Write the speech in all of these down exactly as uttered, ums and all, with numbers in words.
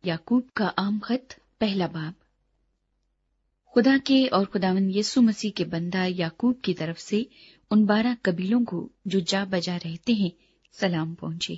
یعقوب کا عام خط پہلا باب۔ خدا کے اور خداوند یسوع مسیح کے بندہ یعقوب کی طرف سے ان بارہ قبیلوں کو جو جا بجا رہتے ہیں سلام پہنچے۔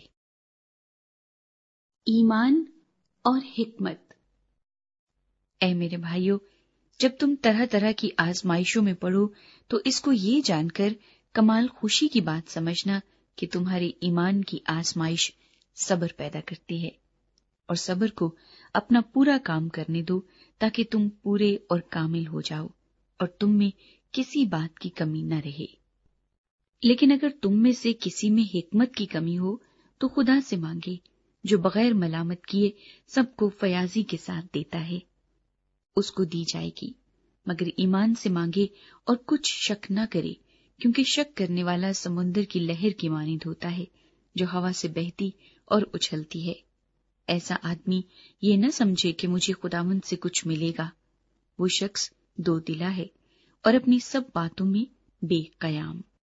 ایمان اور حکمت۔ اے میرے بھائیو، جب تم طرح طرح کی آزمائشوں میں پڑو تو اس کو یہ جان کر کمال خوشی کی بات سمجھنا کہ تمہارے ایمان کی آزمائش صبر پیدا کرتی ہے، اور صبر کو اپنا پورا کام کرنے دو تاکہ تم پورے اور کامل ہو جاؤ اور تم میں کسی بات کی کمی نہ رہے۔ لیکن اگر تم میں سے کسی میں حکمت کی کمی ہو تو خدا سے مانگے، جو بغیر ملامت کیے سب کو فیاضی کے ساتھ دیتا ہے، اس کو دی جائے گی، مگر ایمان سے مانگے اور کچھ شک نہ کرے، کیونکہ شک کرنے والا سمندر کی لہر کی مانند ہوتا ہے جو ہوا سے بہتی اور اچھلتی ہے۔ ایسا آدمی یہ نہ سمجھے کہ مجھے خداوند سے کچھ ملے گا، وہ شخص دو دلا ہے اور اپنی سب باتوں میں بے قیام۔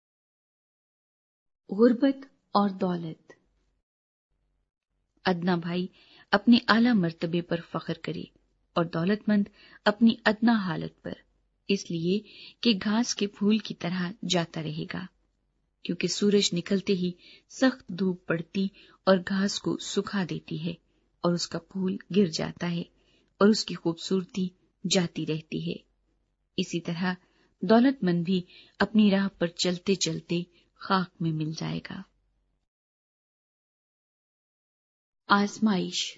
غربت اور دولت۔ ادنا بھائی اپنے اعلیٰ مرتبے پر فخر کرے اور دولت مند اپنی ادنا حالت پر، اس لیے کہ گھاس کے پھول کی طرح جاتا رہے گا، کیونکہ سورج نکلتے ہی سخت دھوپ پڑتی اور گھاس کو سکھا دیتی ہے اور اس کا پھول گر جاتا ہے اور اس کی خوبصورتی جاتی رہتی ہے۔ اسی طرح دولت مند بھی اپنی راہ پر چلتے چلتے خاک میں مل جائے گا۔ آزمائش۔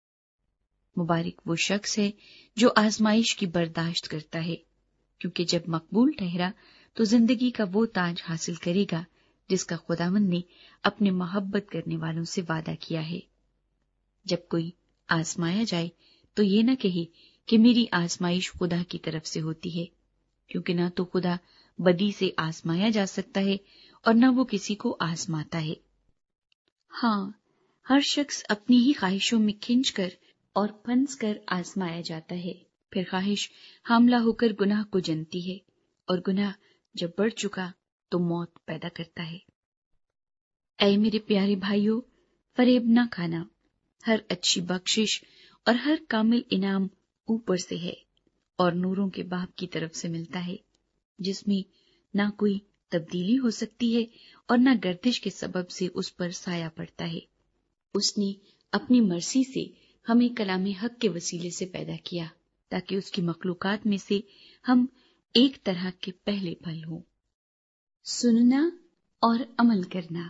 مبارک وہ شخص ہے جو آزمائش کی برداشت کرتا ہے، کیونکہ جب مقبول ٹھہرا تو زندگی کا وہ تاج حاصل کرے گا جس کا خداوند نے اپنے محبت کرنے والوں سے وعدہ کیا ہے۔ جب کوئی آزمایا جائے تو یہ نہ کہے کہ میری آزمائش خدا کی طرف سے ہوتی ہے، کیونکہ نہ تو خدا بدی سے آزمایا جا سکتا ہے اور نہ وہ کسی کو آزماتا ہے۔ ہاں، ہر شخص اپنی ہی خواہشوں میں کھنچ کر اور پھنس کر آزمایا جاتا ہے، پھر خواہش حاملہ ہو کر گناہ کو جنتی ہے، اور گناہ جب بڑھ چکا تو موت پیدا کرتا ہے۔ اے میرے پیارے بھائیو، فریب نہ کھانا، ہر اچھی بخشش اور ہر کامل انعام اوپر سے ہے اور نوروں کے باپ کی طرف سے ملتا ہے، جس میں نہ کوئی تبدیلی ہو سکتی ہے اور نہ گردش کے سبب سے اس پر سایہ پڑتا ہے۔ اس نے اپنی مرضی سے ہمیں کلام حق کے وسیلے سے پیدا کیا تاکہ اس کی مخلوقات میں سے ہم ایک طرح کے پہلے پھل ہوں۔ سننا اور عمل کرنا۔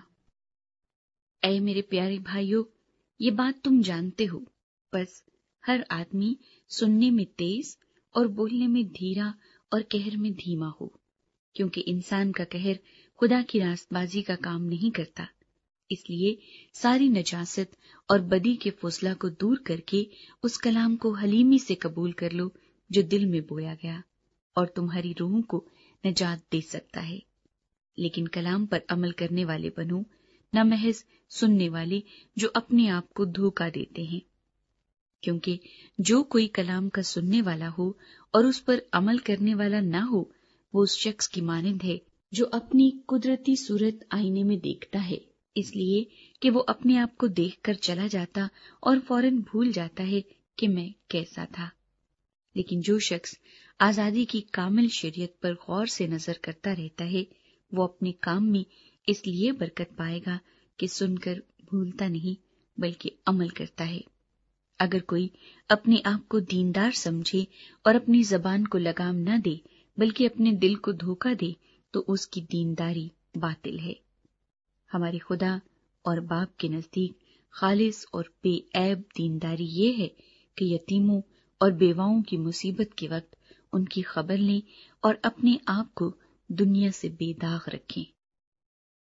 اے میرے پیارے بھائیو، یہ بات تم جانتے ہو، بس ہر آدمی سننے میں تیز اور بولنے میں دھیرا اور قہر میں دھیما ہو، کیونکہ انسان کا قہر خدا کی راست بازی کا کام نہیں کرتا۔ اس لیے ساری نجاست اور بدی کے فضلہ کو دور کر کے اس کلام کو حلیمی سے قبول کر لو جو دل میں بویا گیا اور تمہاری روحوں کو نجات دے سکتا ہے۔ لیکن کلام پر عمل کرنے والے بنو، نہ محض سننے والے جو اپنے آپ کو دھوکا دیتے ہیں، کیونکہ جو کوئی کلام کا سننے والا ہو اور اس پر عمل کرنے والا نہ ہو، وہ اس شخص کی مانند ہے جو اپنی قدرتی صورت آئینے میں دیکھتا ہے، اس لیے کہ وہ اپنے آپ کو دیکھ کر چلا جاتا اور فوراً بھول جاتا ہے کہ میں کیسا تھا۔ لیکن جو شخص آزادی کی کامل شریعت پر غور سے نظر کرتا رہتا ہے، وہ اپنے کام میں اس لیے برکت پائے گا کہ سن کر بھولتا نہیں بلکہ عمل کرتا ہے۔ اگر کوئی اپنے آپ کو دیندار سمجھے اور اپنی زبان کو لگام نہ دے بلکہ اپنے دل کو دھوکا دے تو اس کی دینداری باطل ہے۔ ہمارے خدا اور باپ کے نزدیک خالص اور بے عیب دینداری یہ ہے کہ یتیموں اور بیواؤں کی مصیبت کے وقت ان کی خبر لیں اور اپنے آپ کو دنیا سے بے داغ رکھیں۔